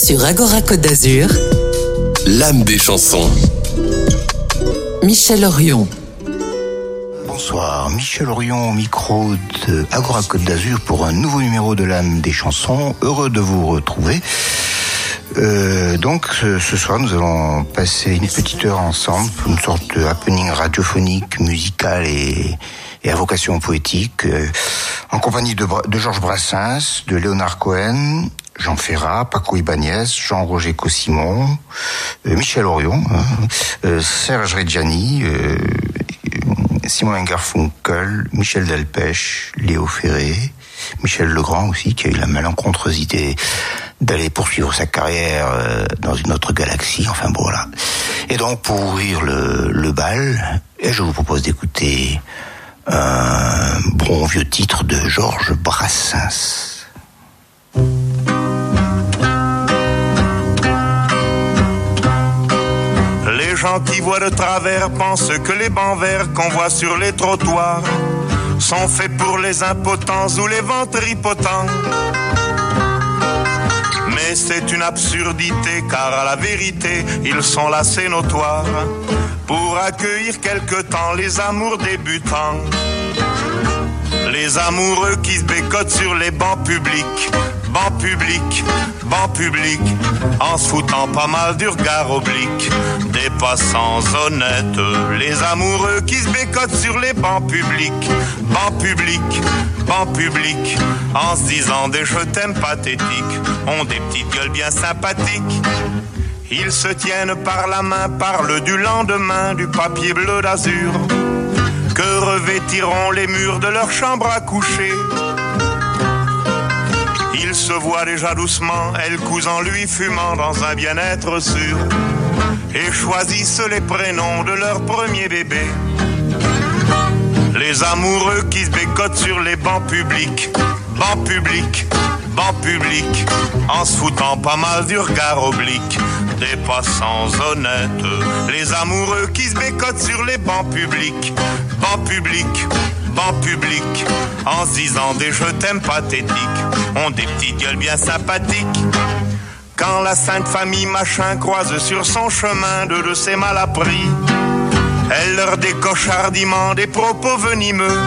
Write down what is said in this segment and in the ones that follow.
Sur Agora Côte d'Azur, l'âme des chansons. Michel Orion. Bonsoir, Michel Orion au micro de Agora Côte d'Azur pour un nouveau numéro de l'âme des chansons. Heureux de vous retrouver. Donc ce soir nous allons passer une petite heure ensemble, une sorte de happening radiophonique, musical et à vocation poétique, en compagnie de Georges Brassens, de Léonard Cohen, Jean Ferrat, Paco Ibáñez, Jean-Roger Cossimon, Michel Orion, Serge Reggiani, Simon Garfunkel, Michel Delpech, Léo Ferré, Michel Legrand aussi, qui a eu la malencontreuse idée d'aller poursuivre sa carrière dans une autre galaxie, enfin bon, voilà. Et donc pour ouvrir le bal, je vous propose d'écouter un bon vieux titre de Georges Brassens. Les gens qui voient de travers pensent que les bancs verts qu'on voit sur les trottoirs sont faits pour les impotents ou les ventripotents. Mais c'est une absurdité, car à la vérité, ils sont là, c'est notoire, pour accueillir quelque temps les amours débutants. Les amoureux qui se bécotent sur les bancs publics, bancs publics, bancs publics, en se foutant pas mal du regard oblique des passants honnêtes. Les amoureux qui se bécotent sur les bancs publics, bancs publics, bancs publics, en se disant des je t'aime pathétiques, ont des petites gueules bien sympathiques. Ils se tiennent par la main, parlent du lendemain, du papier bleu d'azur que revêtiront les murs de leur chambre à coucher. Ils se voient déjà doucement, elle cousant lui fumant dans un bien-être sûr, et choisissent les prénoms de leur premier bébé. Les amoureux qui se bécotent sur les bancs publics, bancs publics, bancs publics, en se foutant pas mal du regard oblique des passants honnêtes. Les amoureux qui se bécotent sur les bancs publics, bancs publics, bancs publics, en se disant des je t'aime pathétiques, ont des petites gueules bien sympathiques. Quand la sainte famille machin croise sur son chemin de ses malappris, elle leur décoche hardiment des propos venimeux.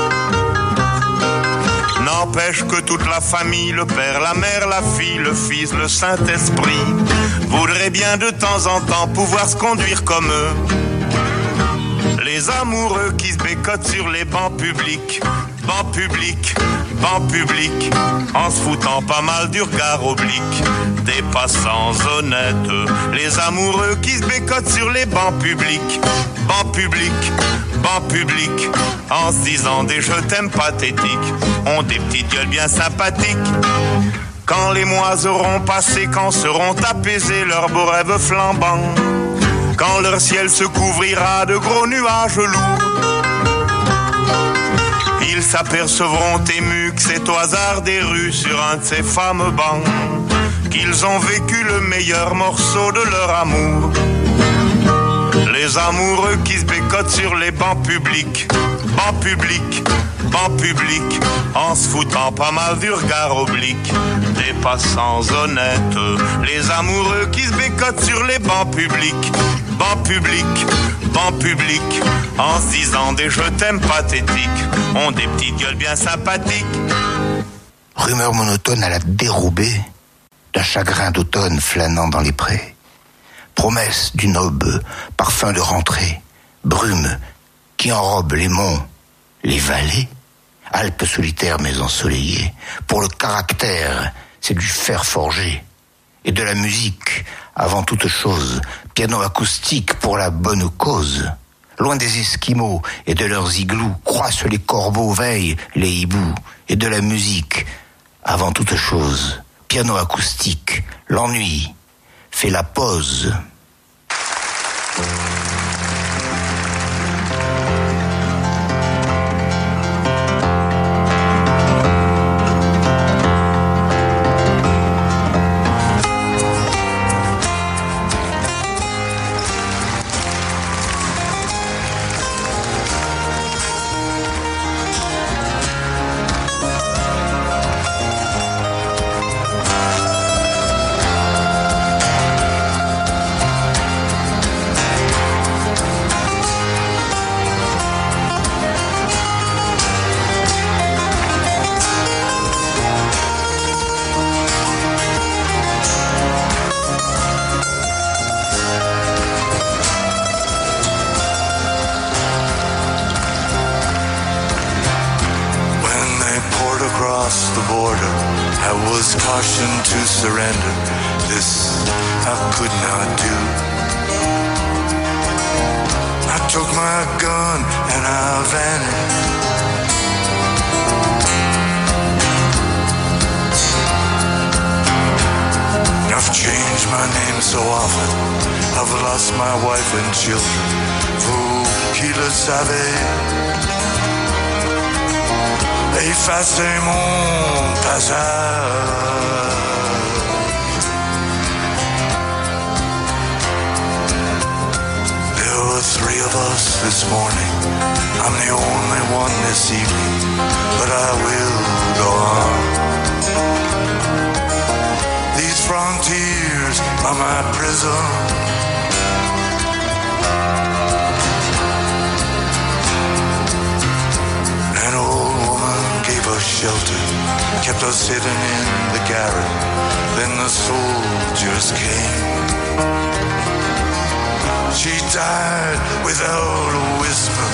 N'empêche que toute la famille, le père, la mère, la fille, le fils, le Saint-Esprit, voudraient bien de temps en temps pouvoir se conduire comme eux. Les amoureux qui se bécotent sur les bancs publics, bancs publics, bancs publics, en se foutant pas mal du regard oblique des passants honnêtes. Les amoureux qui se bécotent sur les bancs publics, bancs publics, bancs publics, en se disant des je t'aime pathétiques, ont des petites gueules bien sympathiques. Quand les mois auront passé, quand seront apaisés leurs beaux rêves flambants, quand leur ciel se couvrira de gros nuages lourds, ils s'apercevront émus que c'est au hasard des rues, sur un de ces fameux bancs, qu'ils ont vécu le meilleur morceau de leur amour. Les amoureux qui se bécotent sur les bancs publics, bancs publics, bancs publics, en se foutant pas mal du regard oblique des passants honnêtes. Les amoureux qui se bécotent sur les bancs publics, bancs publics, bancs publics, en se disant des je t'aime pathétiques, ont des petites gueules bien sympathiques. Rumeur monotone à la dérobée d'un chagrin d'automne flânant dans les prés. Promesse d'une aube, parfum de rentrée, brume qui enrobe les monts, les vallées, Alpes solitaires mais ensoleillées. Pour le caractère, c'est du fer forgé. Et de la musique, avant toute chose, piano acoustique pour la bonne cause. Loin des Esquimaux et de leurs igloos, croissent les corbeaux, veillent les hiboux. Et de la musique, avant toute chose, piano acoustique, l'ennui fait la pause. I was cautioned to surrender. This I could not do. I took my gun and I vanished. I've changed my name so often. I've lost my wife and children. Vous qui le savez, effacez mon passage. There were 3 of us this morning. I'm the only one this evening, but I will go on. These frontiers are my prison. An old woman gave us shelter, kept us hidden in the garret. Then the soldiers came. She died without a whisper.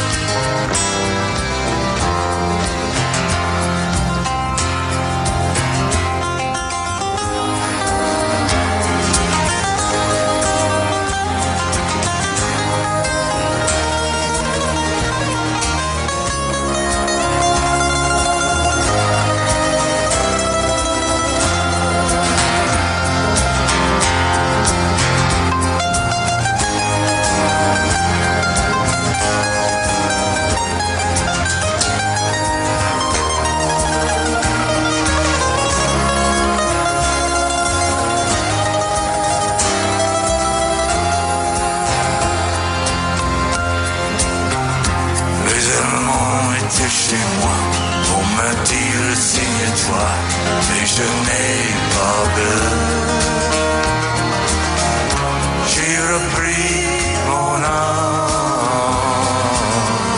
Chez moi, on m'a dit resigne-toi, mais je n'ai pas peur. J'ai repris mon âme.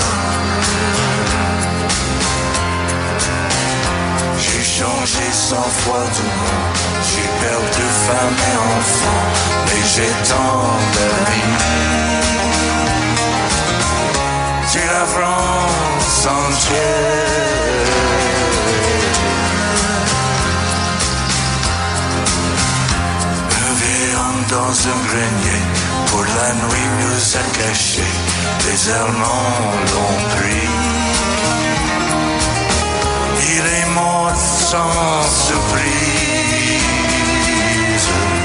J'ai changé 100 fois tout le monde. J'ai perdu femme et enfant, mais j'ai tant d'amis. C'est la France entière. Un vieil homme dans un grenier, pour la nuit nous a cachés. Les Allemands l'ont pris. Il est mort sans surprise.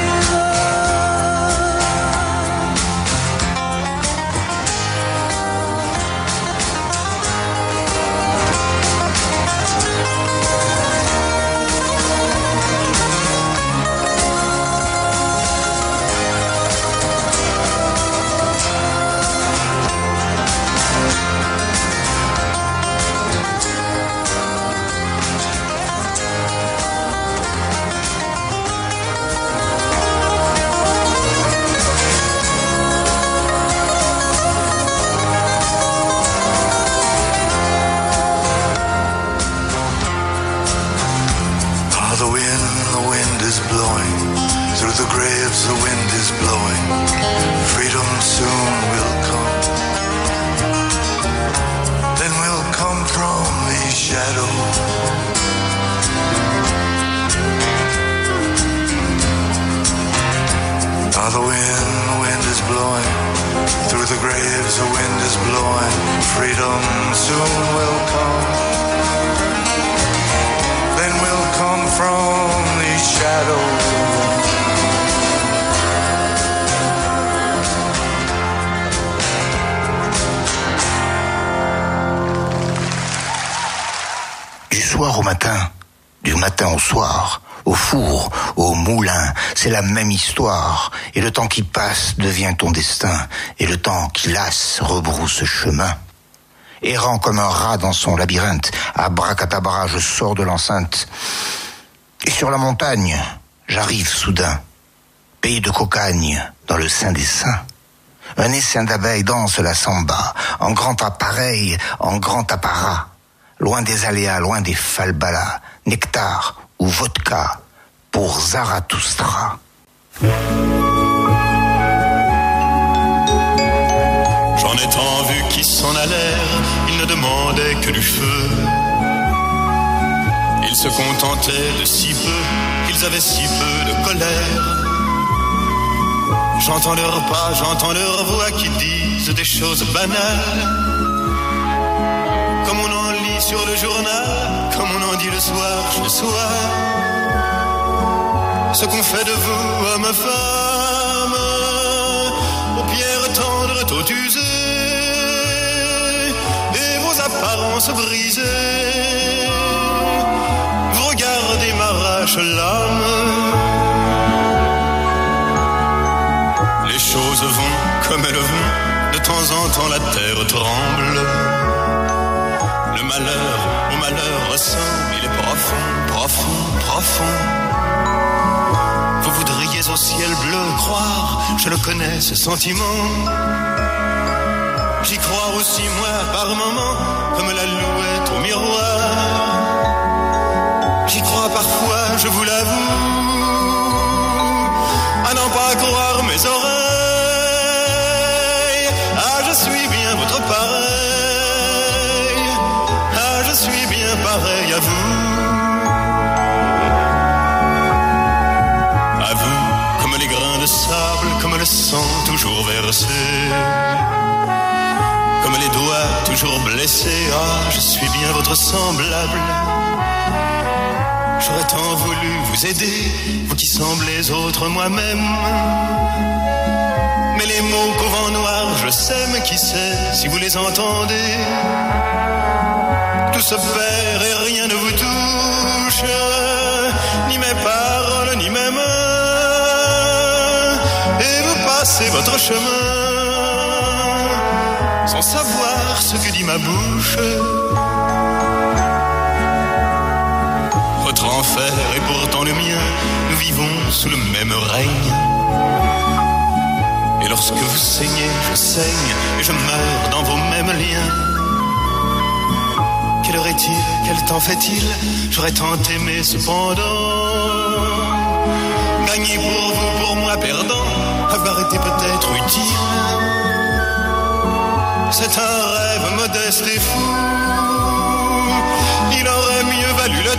The graves, the wind is blowing. Freedom soon will come. Then we'll come from the shadow. Ah, the wind is blowing. Through the graves, the wind is blowing. Freedom soon will come. Then we'll come from the shadow. Du soir au matin, du matin au soir, au four, au moulin, c'est la même histoire. Et le temps qui passe devient ton destin, et le temps qui lasse rebrousse chemin. Errant comme un rat dans son labyrinthe, abracadabra, je sors de l'enceinte. Et sur la montagne, j'arrive soudain, pays de cocagne, dans le sein des saints. Un essaim d'abeilles danse la samba, en grand appareil, en grand apparat. Loin des aléas, loin des falbalas, nectar ou vodka pour Zarathustra. J'en ai tant vu qui s'en allèrent, ils ne demandaient que du feu. Ils se contentaient de si peu, qu'ils avaient si peu de colère. J'entends leurs pas, j'entends leurs voix qui disent des choses banales, comme on en lit sur le journal, comme on en dit le soir chez soi. Ce qu'on fait de vous, hommes, femmes, aux pierres tendres, tôt usées, et vos apparences brisées. Vous regardez m'arrache l'âme. Les choses vont comme elles vont, de temps en temps la terre tremble. Le malheur au malheur ressemble, il est profond, profond, profond. Vous voudriez au ciel bleu croire, je le connais ce sentiment. J'y crois aussi moi par moments, comme l'alouette au miroir. J'y crois parfois, je vous l'avoue, à n'en pas croire mes oreilles. Ah, je suis bien votre pareil. Ah, je suis bien pareil à vous. À vous, comme les grains de sable, comme le sang toujours versé, comme les doigts toujours blessés. Ah, je suis bien votre semblable. J'aurais tant voulu vous aider, vous qui semblez autres moi-même. Mais les mots qu'au vent noir je sème, qui sait si vous les entendez. Tout se perd et rien ne vous touche, ni mes paroles, ni mes mains. Et vous passez votre chemin, sans savoir ce que dit ma bouche. Votre enfer est pourtant le mien, nous vivons sous le même règne. Et lorsque vous saignez, je saigne, et je meurs dans vos mêmes liens. Quelle heure est-il, quel temps fait-il? J'aurais tant aimé cependant gagner pour vous, pour moi perdant, avoir été peut-être utile. C'est un rêve modeste et fou, il aurait mieux valu le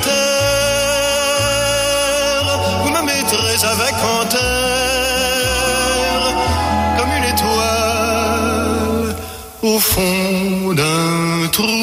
taire. Vous me mettrez avec en terre, comme une étoile au fond d'un trou.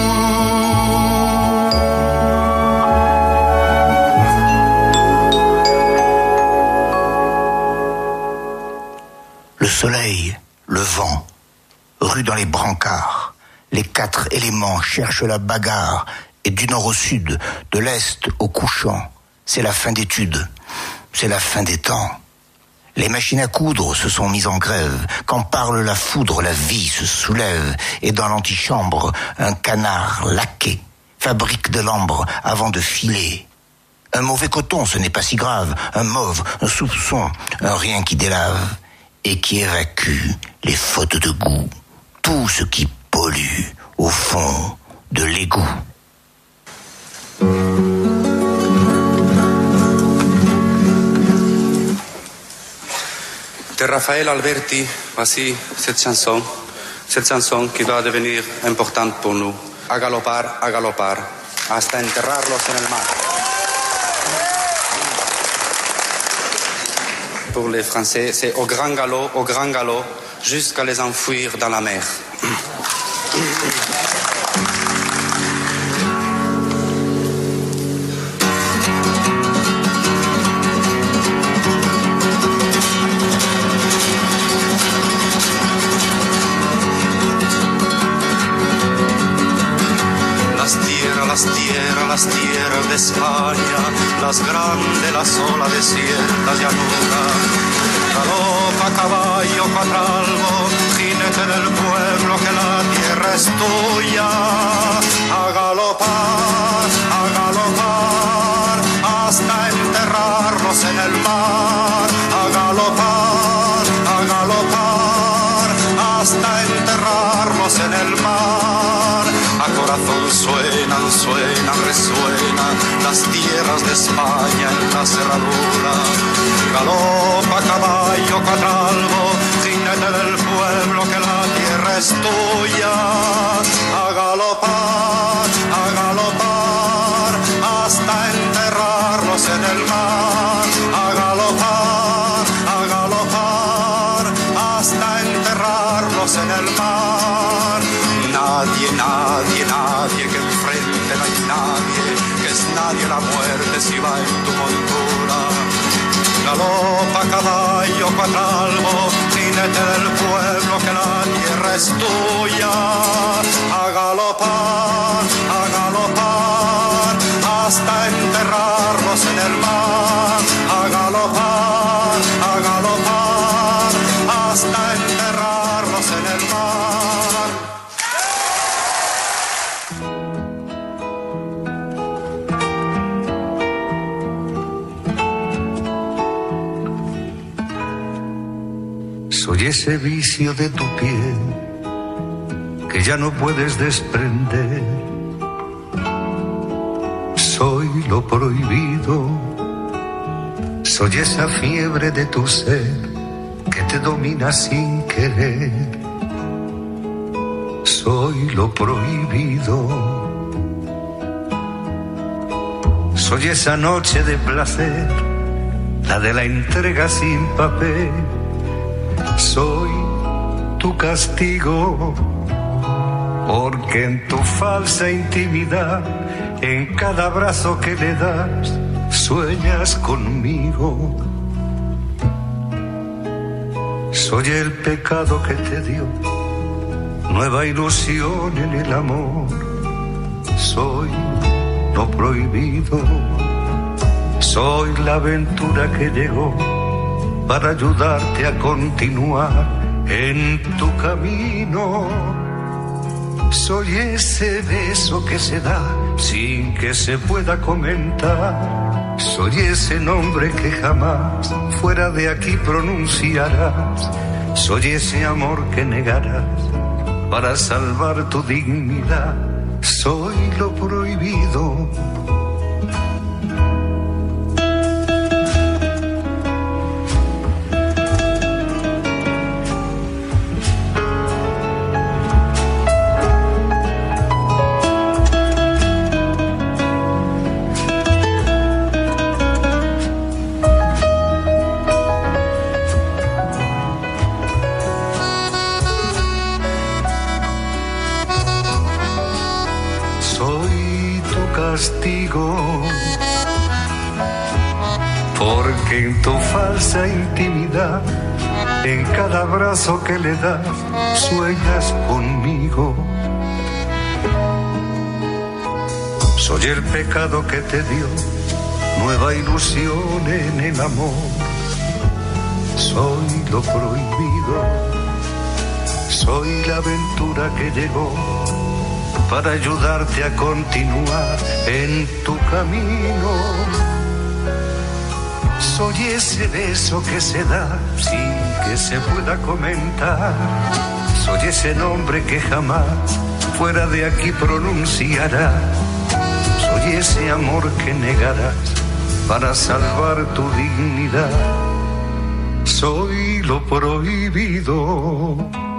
Le soleil, le vent, rue dans les brancards, les quatre éléments cherchent la bagarre, et du nord au sud, de l'est au couchant, c'est la fin d'études, c'est la fin des temps. Les machines à coudre se sont mises en grève, quand parle la foudre, la vie se soulève, et dans l'antichambre, un canard laqué fabrique de l'ambre avant de filer. Un mauvais coton, ce n'est pas si grave, un mauve, un soupçon, un rien qui délave, et qui évacue les fautes de goût, tout ce qui pollue au fond de l'égout. De Raphaël Alberti, voici cette chanson qui va devenir importante pour nous. A galopar, hasta enterrarlos en el mar. Pour les Français, c'est au grand galop, jusqu'à les enfouir dans la mer. Las tierras de España, las grandes, las olas desiertas, llanura. Galopa caballo cuatralgo, jinete del pueblo, que la tierra es tuya. A galopar, hasta enterrarnos en el mar. A galopar, hasta enterrarnos en el mar. A corazón suenan, resuenan las tierras de España en la cerradura. Galopa caballo cuatralgo, jinete del pueblo, que la tierra es tuya. A galopar, hasta galopar, a galopar, a galopar, hasta enterrarlos en el mar. Nadie, nadie, nadie, que enfrente no hay nadie, que es nadie la muerte si va en tu montura. Galopa caballo cuatralbo, jinete del pueblo, que la tierra es tuya. A galopar, hasta enterrarlos en el mar. A galopar, hasta enterrarlos en el mar. Soy ese vicio de tu piel que ya no puedes desprender. Soy lo prohibido. Soy esa fiebre de tu ser que te domina sin querer. Soy lo prohibido. Soy esa noche de placer, la de la entrega sin papel. Soy tu castigo, porque en tu falsa intimidad, en cada abrazo que le das, sueñas conmigo. Soy el pecado que te dio nueva ilusión en el amor. Soy lo prohibido. Soy la aventura que llegó para ayudarte a continuar en tu camino. Soy ese beso que se da sin que se pueda comentar. Soy ese nombre que jamás fuera de aquí pronunciarás. Soy ese amor que negarás para salvar tu dignidad. Soy lo prohibido. Porque en tu falsa intimidad, en cada abrazo que le das, sueñas conmigo. Soy el pecado que te dio nueva ilusión en el amor. Soy lo prohibido. Soy la aventura que llegó para ayudarte a continuar en tu camino. Soy ese beso que se da sin que se pueda comentar. Soy ese nombre que jamás fuera de aquí pronunciarás. Soy ese amor que negarás para salvar tu dignidad. Soy lo prohibido.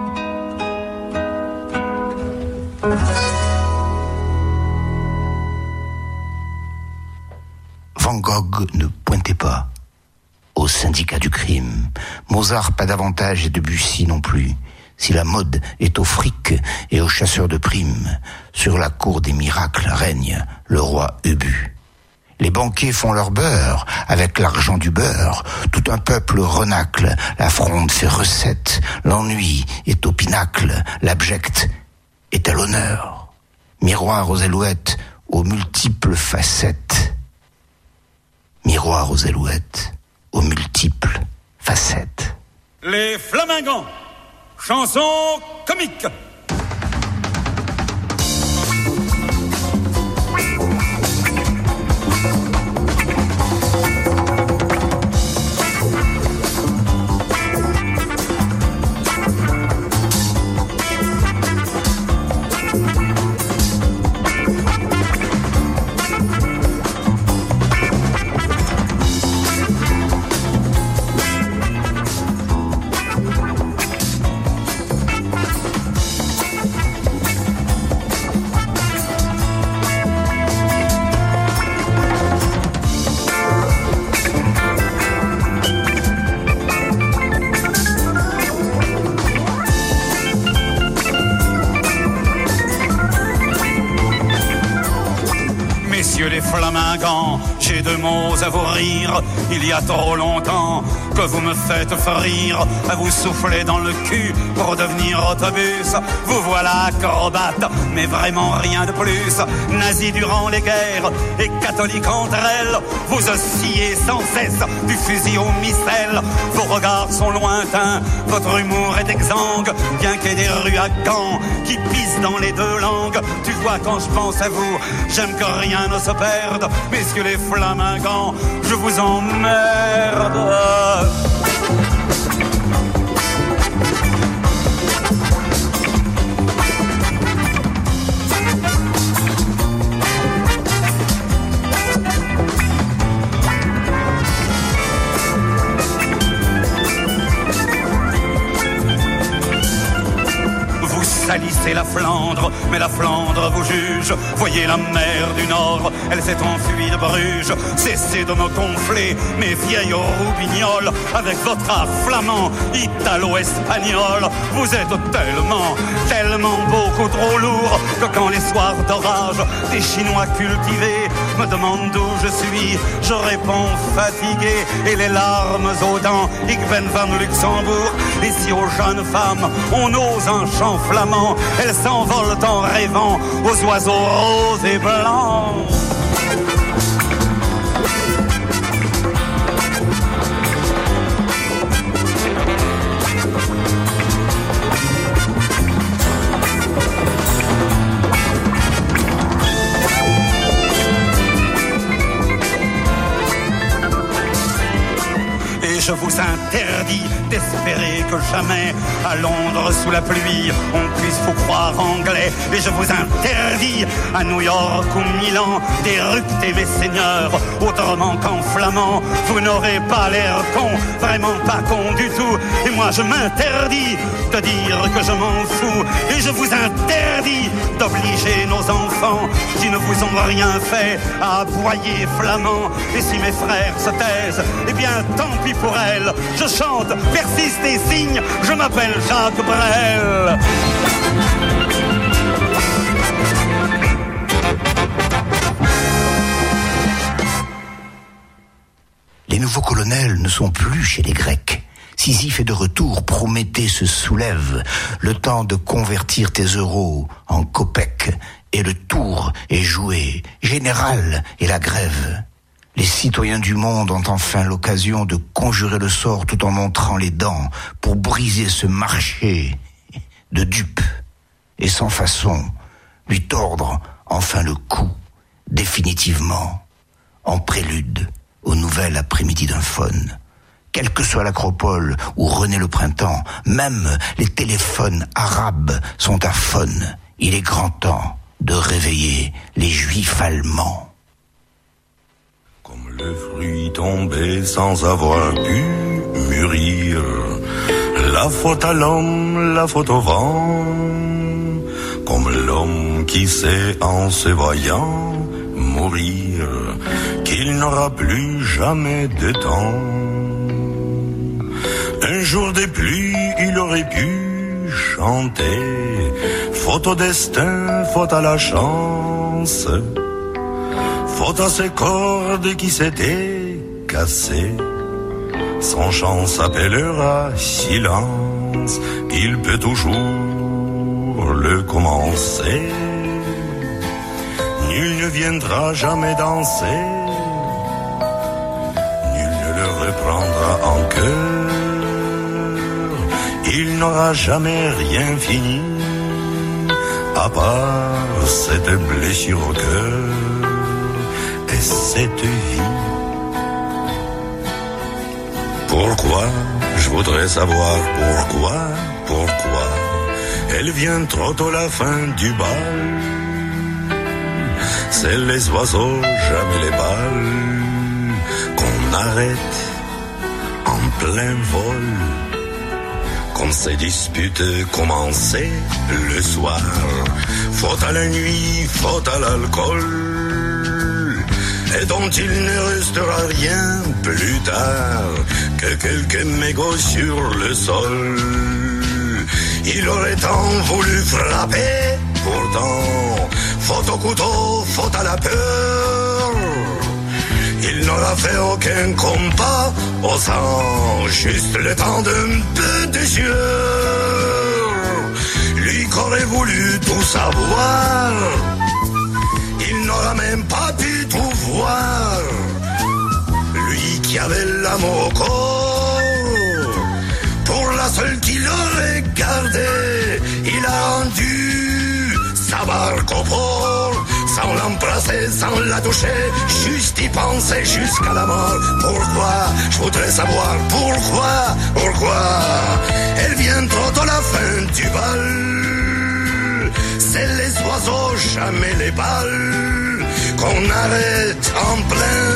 Van Gogh ne pointait pas au syndicat du crime. Mozart pas davantage et Debussy non plus. Si la mode est au fric et aux chasseurs de primes, sur la cour des miracles règne le roi Ubu. Les banquiers font leur beurre avec l'argent du beurre. Tout un peuple renacle, la fronde fait recette. L'ennui est au pinacle, l'abject est à l'honneur. Miroir aux alouettes, aux multiples facettes. Miroir aux alouettes, aux multiples facettes. Les Flamingants, chanson comique. flamingants, j'ai deux mots à vous rire. Il y a trop longtemps que vous me faites frire, à vous souffler dans le cul pour devenir autobus. Vous voilà acrobate, mais vraiment rien de plus. Nazis durant les guerres et catholiques entre elles, vous oscillez sans cesse du fusil au missel. Vos regards sont lointains, votre humour est exsangue, bien qu'il y ait des rues à Caen qui pissent dans les deux langues. Tu vois, quand je pense à vous, j'aime que rien ne se perde. Messieurs les flamingants, je vous emmerde. Salissez la Flandre, mais la Flandre vous juge. Voyez la mer du Nord, elle s'est enfuie de Bruges. Cessez de me gonfler, mes vieilles roubignoles, avec votre art flamand, italo-espagnol. Vous êtes tellement beaucoup trop lourd, que quand les soirs d'orage, des Chinois cultivés me demandent d'où je suis, je réponds fatigué, et les larmes aux dents, ik ben van Luxembourg. Et si aux jeunes femmes, on ose un chant flamand, elles s'envolent en rêvant aux oiseaux roses et blancs. Je vous interdis d'espérer que jamais à Londres sous la pluie on puisse vous croire anglais. Et je vous interdis à New York ou Milan d'éructer mes seigneurs autrement qu'en flamand. Vous n'aurez pas l'air con, vraiment pas con du tout. Et moi je m'interdis de dire que je m'en fous. Et je vous interdis d'obliger nos enfants qui ne vous ont rien fait à aboyer flamand. Et si mes frères se taisent, eh bien tant pis pour elle. Je chante, persiste et signe, je m'appelle Jacques Brel. Les nouveaux colonels ne sont plus chez les Grecs. Sisyphe est de retour, Prométhée se soulève. Le temps de convertir tes euros en kopecks, et le tour est joué. Général et la grève. Les citoyens du monde ont enfin l'occasion de conjurer le sort tout en montrant les dents pour briser ce marché de dupes et sans façon, lui tordre enfin le cou définitivement en prélude au nouvel après-midi d'un faune. Quelle que soit l'acropole où renaît le printemps, même les téléphones arabes sont à faune. Il est grand temps de réveiller les juifs allemands. Comme le fruit tombé sans avoir pu mûrir, la faute à l'homme, la faute au vent. Comme l'homme qui sait en se voyant mourir qu'il n'aura plus jamais de temps. Un jour de pluie, il aurait pu chanter, faute au destin, faute à la chance. Faute à ces cordes qui s'étaient cassées, son chant s'appellera silence. Il peut toujours le commencer. Nul ne viendra jamais danser, nul ne le reprendra en cœur. Il n'aura jamais rien fini, à part cette blessure au cœur. Cette vie. Pourquoi? Je voudrais savoir pourquoi elle vient trop tôt la fin du bal. C'est les oiseaux, jamais les balles, qu'on arrête en plein vol. Comme ces disputes commençaient le soir, faute à la nuit, faute à l'alcool, et dont il ne restera rien plus tard que quelques mégots sur le sol. Il aurait tant voulu frapper, pourtant, faute au couteau, faute à la peur. Il n'aura fait aucun compas au sang, juste le temps d'un peu de sueur. Lui qui aurait voulu tout savoir, il n'aura même pas pu tout voir. Lui qui avait l'amour au corps, pour la seule qu'il aurait gardée, il a rendu sa barque au port, sans l'embrasser, sans la toucher, juste y penser jusqu'à la mort. Pourquoi? Je voudrais savoir pourquoi elle vient trop tôt la fin du bal. C'est les oiseaux, jamais les balles, qu'on arrête en plein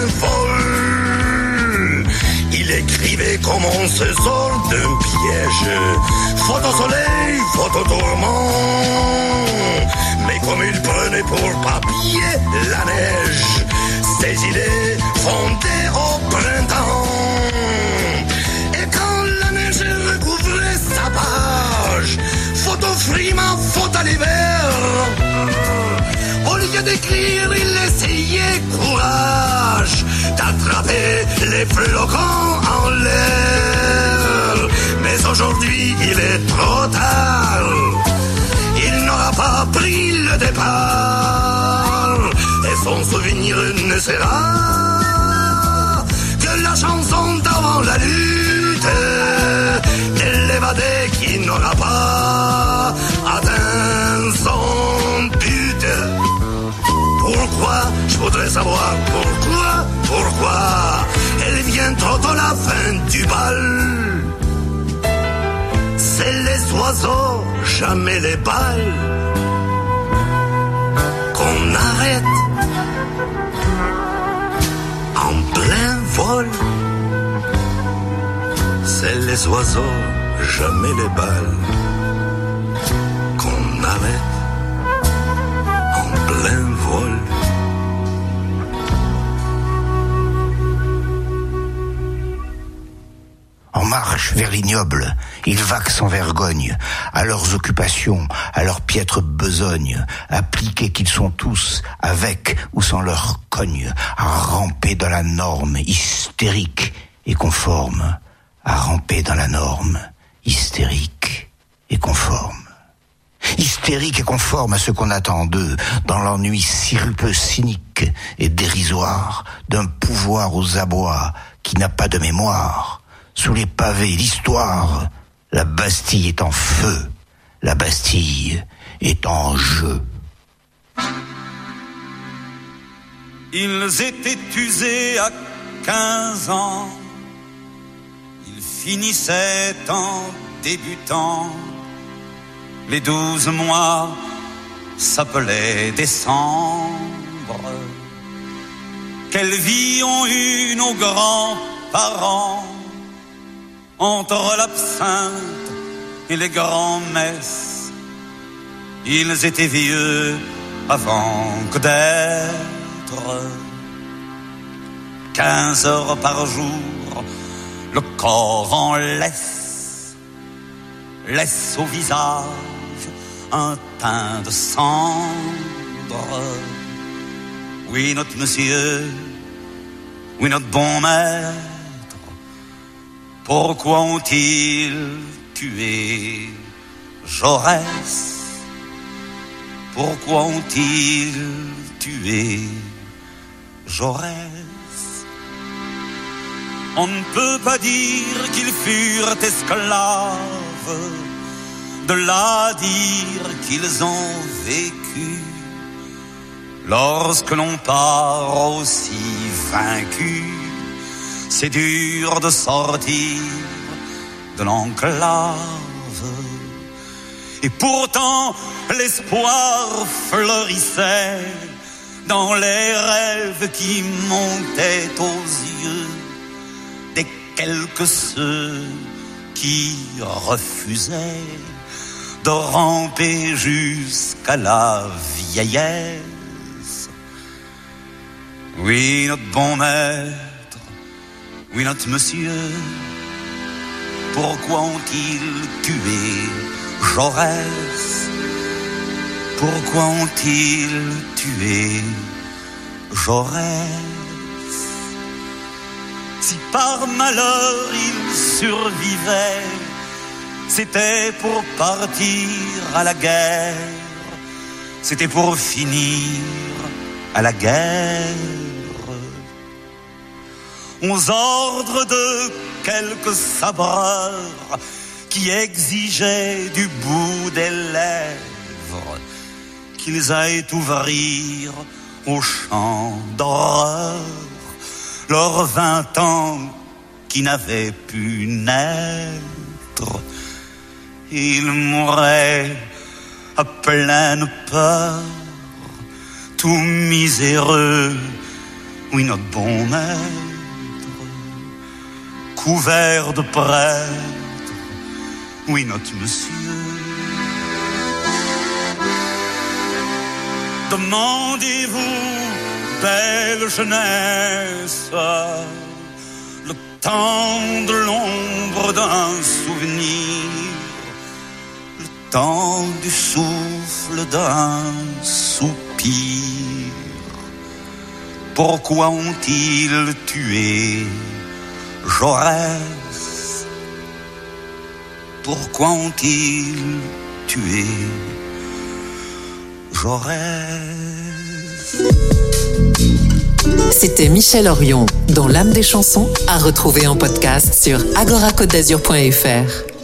vol. Il écrivait comment on se sort d'un piège, faute au soleil, faute au tourment. Mais comme il prenait pour papier la neige, ses idées fondaient au printemps. Et quand la neige recouvrait sa page, faute au frima, faute à l'hiver, au lieu d'écrire, il essayait courage d'attraper les flocons en l'air. Mais aujourd'hui, il est trop tard. Il n'aura pas pris le départ. Et son souvenir ne sera que la chanson d'avant la lutte, de l'évadé qui n'aura pas atteint son but. Pourquoi? Je voudrais savoir pourquoi elle vient trop tôt la fin du bal. C'est les oiseaux, jamais les balles, qu'on arrête en plein vol. C'est les oiseaux, jamais les balles, qu'on arrête en plein vol. En marche vers l'ignoble, ils vaquent sans vergogne à leurs occupations, à leur piètre besogne, appliqués qu'ils sont tous, avec ou sans leur cogne, à ramper dans la norme, hystérique et conforme, à ramper dans la norme, hystérique et conforme. Hystérique et conforme à ce qu'on attend d'eux, dans l'ennui sirupeux, cynique et dérisoire, d'un pouvoir aux abois qui n'a pas de mémoire. Sous les pavés, l'histoire, la Bastille est en feu, la Bastille est en jeu. Ils étaient usés à 15 ans, ils finissaient en débutant. Les 12 mois s'appelaient décembre. Quelle vie ont eu nos grands-parents entre l'absinthe et les grands-messes. Ils étaient vieux avant que d'être. 15 heures par jour, le corps en laisse au visage un teint de cendre. Oui, notre monsieur, oui, notre bon maître, pourquoi ont-ils tué Jaurès? Pourquoi ont-ils tué Jaurès? On ne peut pas dire qu'ils furent esclaves, de là dire qu'ils ont vécu. Lorsque l'on part aussi vaincu, c'est dur de sortir de l'enclave. Et pourtant, l'espoir fleurissait dans les rêves qui montaient aux yeux des quelques ceux qui refusaient de ramper jusqu'à la vieillesse. Oui, notre bon maître, oui, notre monsieur, pourquoi ont-ils tué Jaurès? Pourquoi ont-ils tué Jaurès? Si par malheur il survivait, c'était pour partir à la guerre, c'était pour finir à la guerre. Aux ordres de quelques sabreurs qui exigeaient du bout des lèvres qu'ils aillent ouvrir au champ d'horreur leurs 20 ans qui n'avaient pu naître. Ils mouraient à pleine peur, tout miséreux, oui notre bon maître, couvert de prêtres, oui notre monsieur. Demandez-vous, belle jeunesse, le temps de l'ombre d'un souvenir, le temps du souffle d'un soupir. Pourquoi ont-ils tué Jaurès? Pourquoi ont-ils tué Jaurès? C'était Michel Orion dans l'âme des chansons, à retrouver en podcast sur agoracote-d'azur.fr.